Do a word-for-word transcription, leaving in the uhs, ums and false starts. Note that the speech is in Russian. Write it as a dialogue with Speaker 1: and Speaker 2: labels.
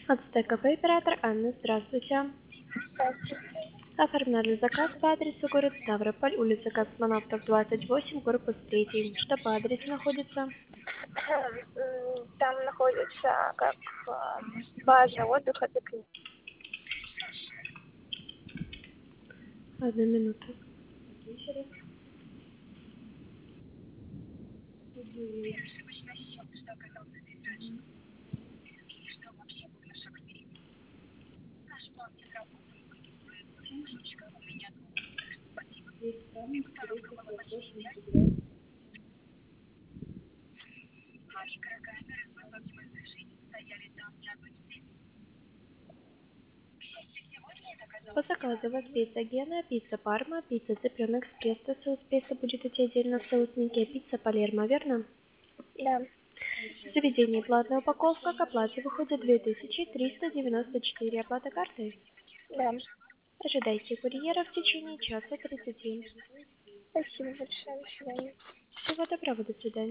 Speaker 1: Ацтек кафе, оператор Анна, здравствуйте. Оформляли заказ по адресу город Ставрополь, улица Космонавтов, двадцать восемь, корпус три. Что по адресу находится?
Speaker 2: Там находится как э, база отдыха для клиентов.
Speaker 1: Одну минуту. По заказу у вас пицца Гена, пицца Парма, пицца Цыпленок с песто, соус песто будет идти отдельно в соуснике, пицца Палермо, верно?
Speaker 2: Да,
Speaker 1: В заведении платная упаковка, к оплате выходит две тысячи триста девяносто четыре. Оплата картой.
Speaker 2: да.
Speaker 1: Ожидайте курьера в течение часа тридцати.
Speaker 2: Спасибо большое. До свидания.
Speaker 1: Всего доброго, до свидания.